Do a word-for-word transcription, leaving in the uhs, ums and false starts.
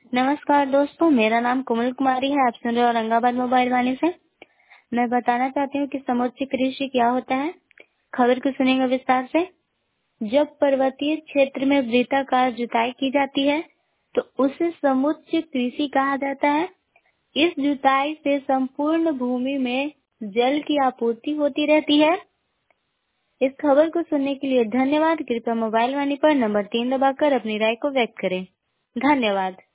नमस्कार दोस्तों, मेरा नाम कोमल कुमारी है। आप सुन रहे हो औरंगाबाद मोबाइल वाणी से। मैं बताना चाहती हूँ कि समुच्चय कृषि क्या होता है। खबर को सुनेंगे विस्तार से। जब पर्वतीय क्षेत्र में वृत्ताकार जुताई की जाती है तो उसे समुच्चय कृषि कहा जाता है। इस जुताई से संपूर्ण भूमि में जल की आपूर्ति होती रहती है। इस खबर को सुनने के लिए धन्यवाद। कृपया मोबाइल वाणी पर नंबर तीन दबाकर अपनी राय को व्यक्त करें। धन्यवाद।